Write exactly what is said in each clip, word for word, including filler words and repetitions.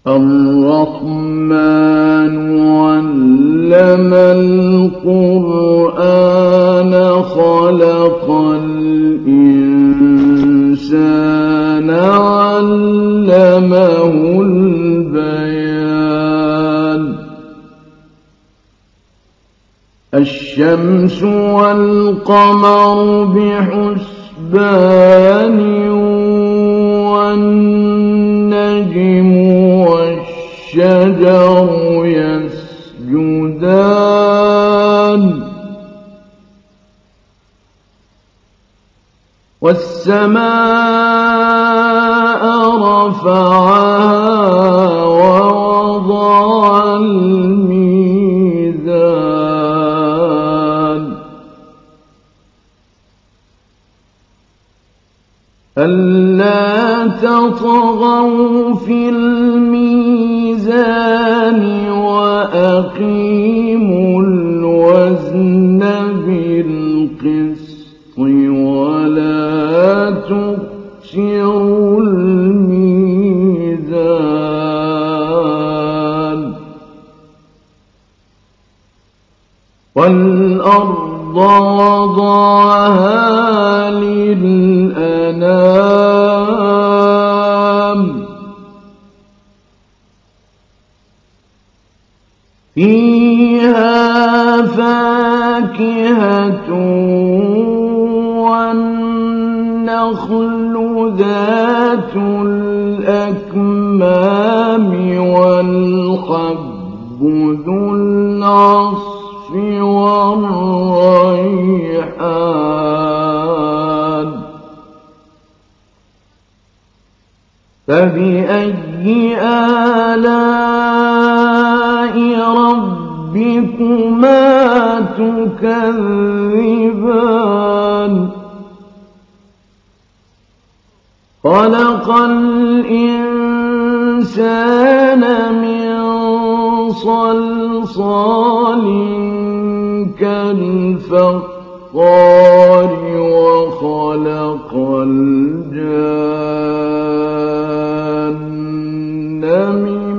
الرحمن علم القرآن خلق الإنسان علمه البيان الشمس والقمر بحسبان والنجم والشجر يسجدان والسماء رفعها ووضع الميزان ألا تطغوا في الميزان وأقيموا الوزن بالقسط ولا تخسروا الميزان والأرض وضعها للأنام فيها فاكهة والنخل ذات الأكمام والحب ذو العصف والريحان فبأي آلاء ربكما تكذبان خلق الإنسان من صلصال كالفخار وخلق الجان من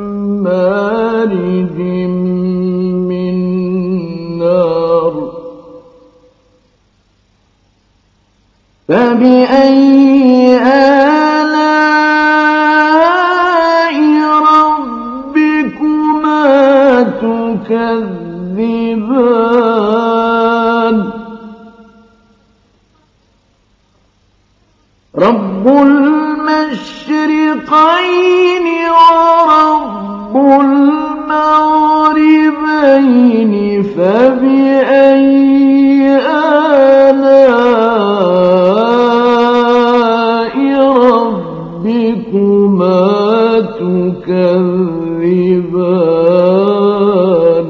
مارج من نار فبأي آلاء ربكما تكذبان رب المشرقين ورب المغربين فبأي آلاء ربكما تكذبان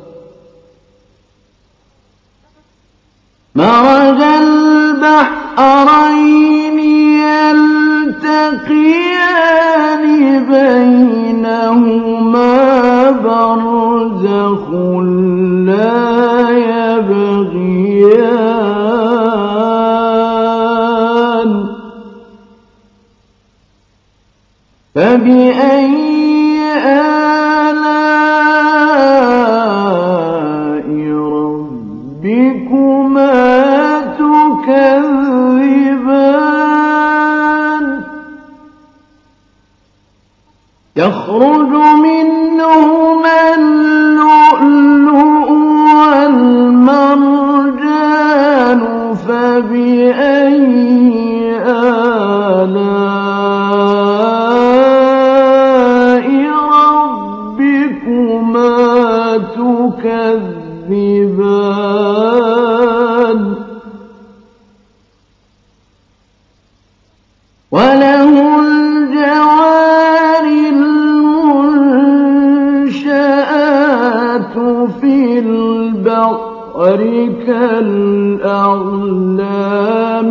مرج البحرين يلتقيان بينهما برزخ لا يبغيان فبأي آلاء ربكما تكذبان يخرج منهما اللؤلؤ والمرجان فبأي آلاء ربكما تكذبان وله الجوار المنشآت في البحر كالأعلام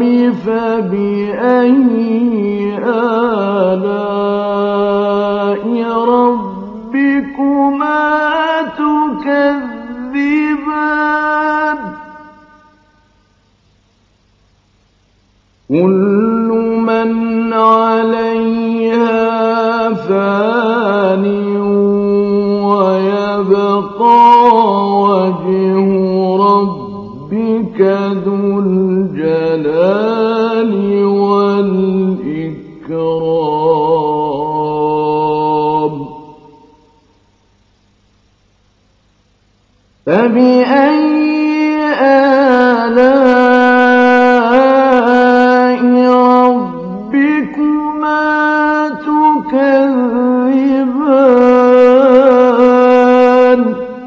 فبأي آلاء ربكما تكذبان كل من عليها فان ويبقى وجه ربك ذو الجلال والإكرام فبأي آلاء ربكما تكذبان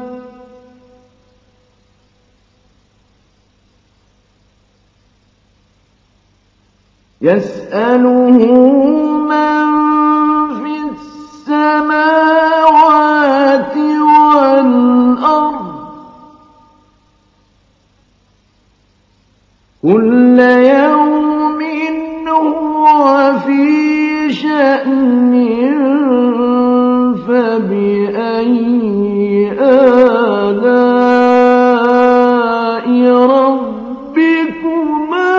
يسأله من في السماوات والأرض كل يوم هو في شأن فبأي آلاء ربكما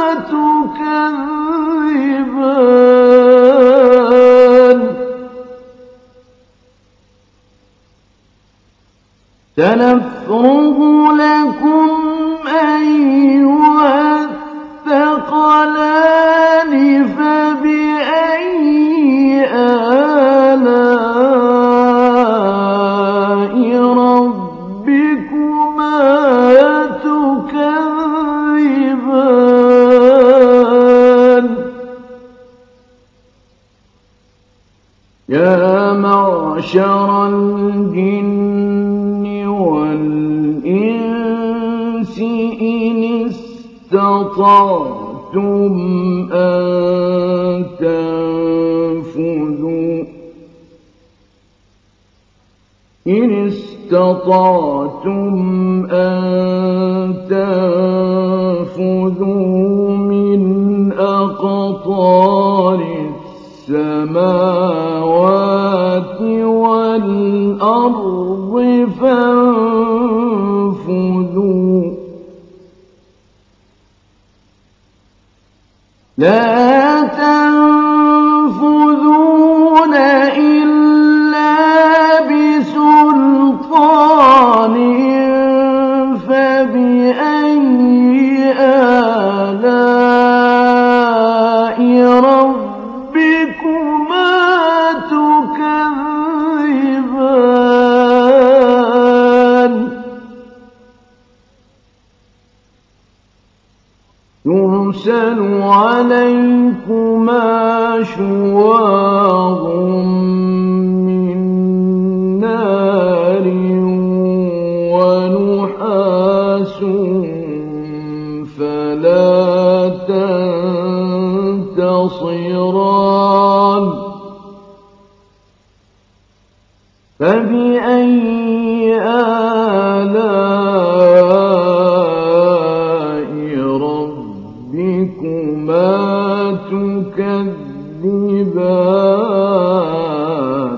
تكذبان سنفرغ لكم أيها الثقلان فبأي آلاء ربكما تكذبان يا معشر الجن والإنس إن استطعتم أن تنفذوا إن استطعتم أن تنفذوا من أقطار السماوات والأرض فانفذوا لا تنفذون إلا بسلطان فبأي آلاء ربكما تكذبان يرسل عليكما شواظ من نار ونحاس فلا تنتصران فبأي آلاء ربكما تكذبان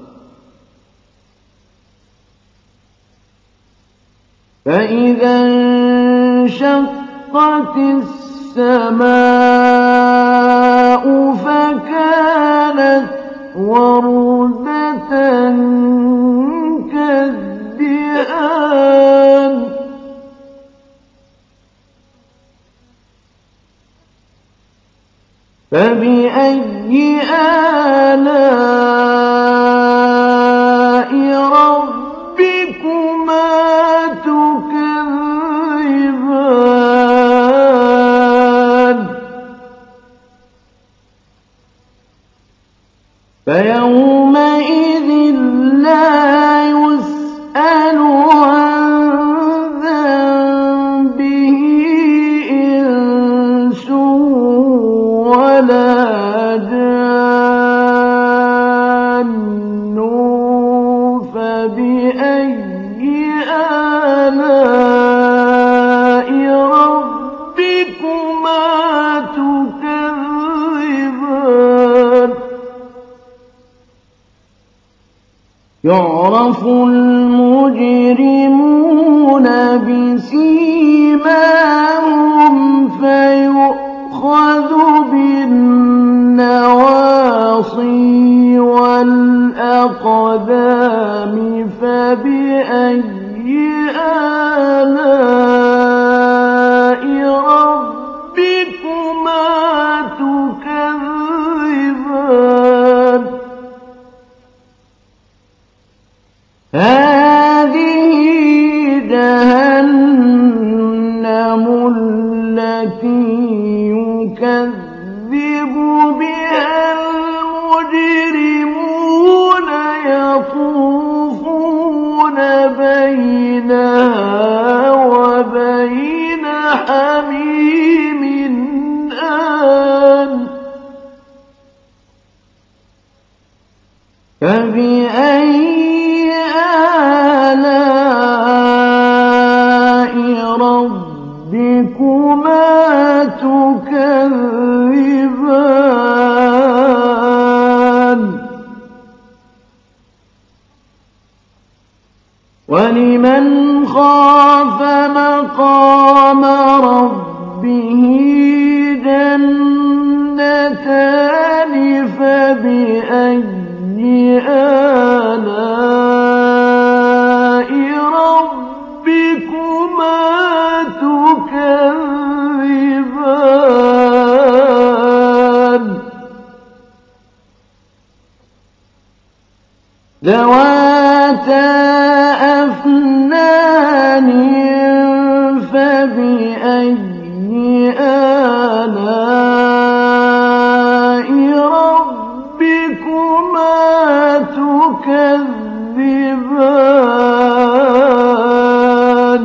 فإذا انشقت السماء فكانت وردة كالدهان فبأي آلاء ربكما تكذبان فيومئذ لا يسأل عن ذنبه إنس ولا جان فبأي آلاء ربكما تكذبان يعرف المجرمون بسيماهم فيؤخذ بالنواصي والأخذ الأقدام فبأي آلاء ربكما تكذبان هذه جهنم التي يكذب بها المجرمون يطوفون بينها وبين حميم آن فبأي آلاء ربكما تكذبان ولمن خاف مقام ربه جنتان فبأي آلاء ربكما تكذبان ذواتا أفنان فبأي آلاء ربكما تكذبان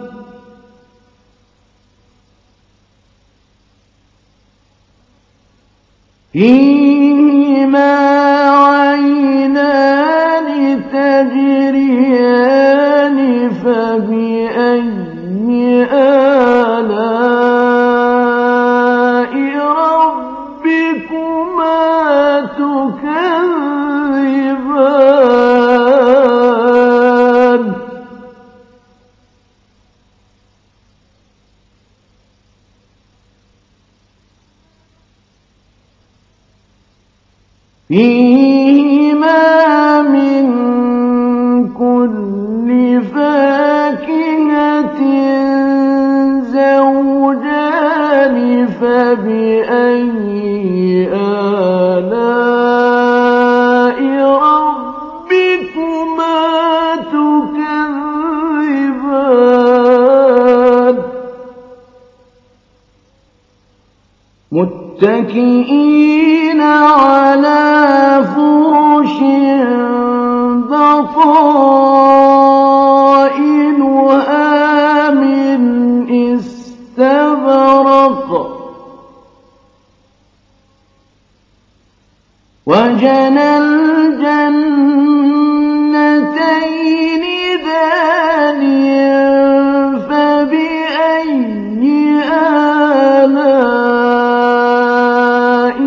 فيهما عينان تجريان فبأي آلاء ربكما تكذبان فيهما من كل فاكهة زوجان فبأي آلاء ربكما تكذبان متكئين على فرش بطائنها من استبرق وجنى الجنتين دان فبأي آلاء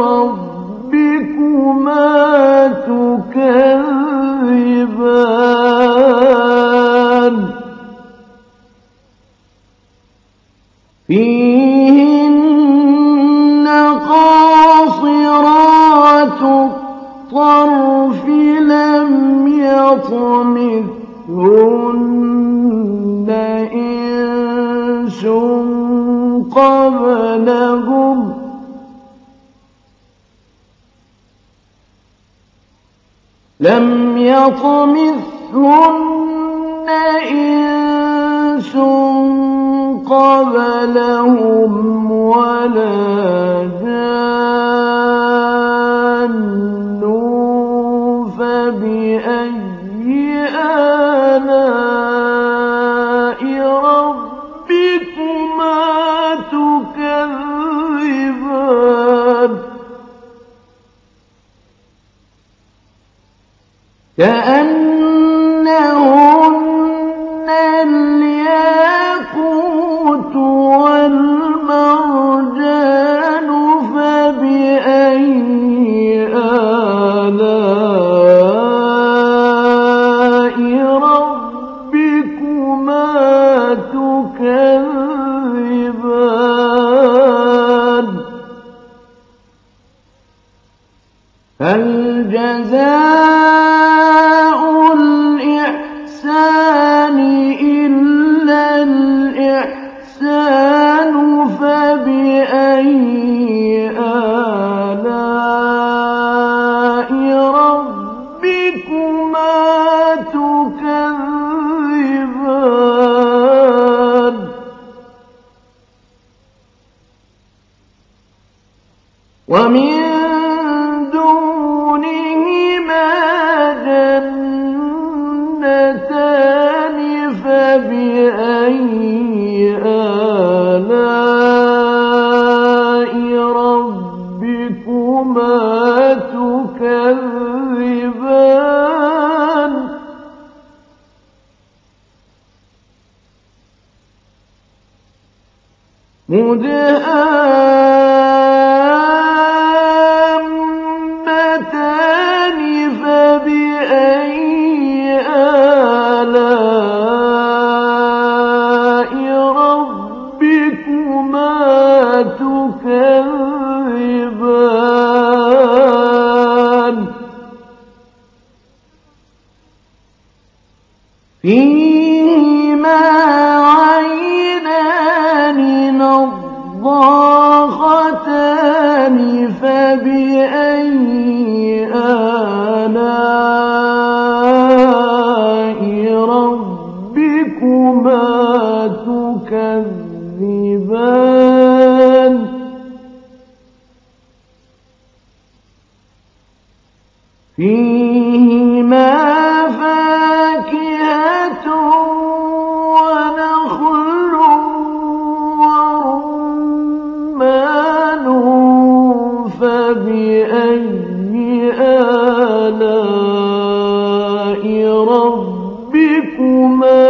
ربكما تكذبان فيهن قاصرات الطرف لم يطمثهن إنس قبلهم لم يطمثهن إنس قبلهم ولا جان فبأي آلاء ربكما تكذبان كأنهن الياقوت والمرجان فبأي آلاء ربكما تكذبان هل جزاء مُدْهَامَّتَانِ فَبِأَيِّ آلَاءِ رَبِّكُمَا تُكَذِّبَانِ فِيهِمَا عَيْنَانِ نَضَّاخَتَانِ فَبِأَيِّ آلَاءِ رَبِّكُمَا تُكَذِّبَانِ فِيهِمَا فَاكِهَةٌ وَنَخْلٌ وَرُمَّانٌ فَبِأَيِّ آلَاءِ رَبِّكُمَا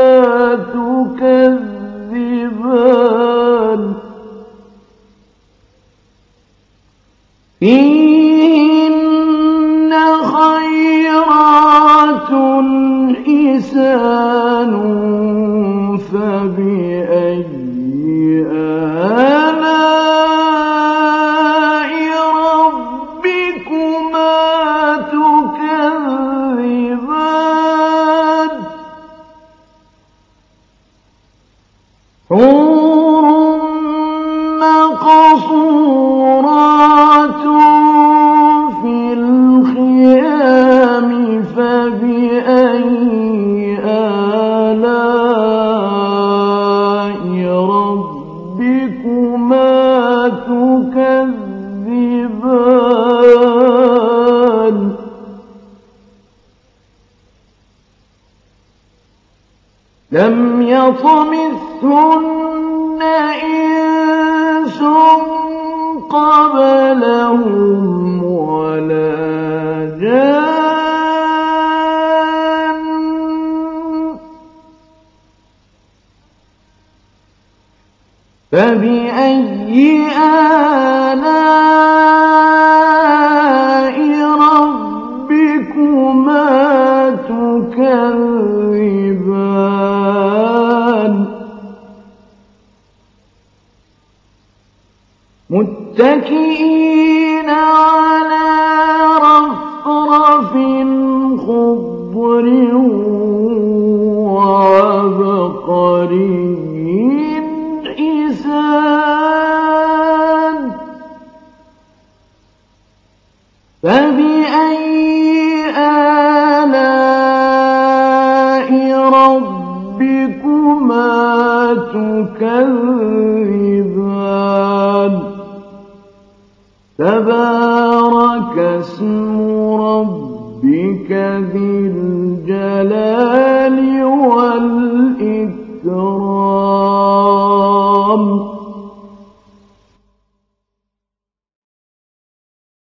تُكَذِّبَانِ فِيهِنَّ خَيْرَاتٌ حِسَانٌ فَبِأَيِّ آلَاءِ رَبِّكُمَا تُكَذِّبَانِ حُورٌ مَّقْصُورَاتٌ فِي الْخِيَامِ فَبِأَيِّ آلَاءِ رَبِّكُمَا تُكَذِّبَانِ لَمْ يَطْمِثْهُنَّ إِنسٌ قَبْلَهُمْ وَلَا جَانٌّ فَبِأَيِّ آلَاءِ رَبِّكُمَا تُكَذِّبَانِ مُتَّكِئِينَ عَلَى رَفْرَفٍ خُضْرٍ وَعَبْقَرِيٍّ حِسَانٍ فَبِأَيِّ آلَاءِ رَبِّكُمَا تُكَذِّبَانِ تَبَارَكَ اسْمُ رَبِّكَ ذِي الْجَلَالِ وَالْإِكْرَامِ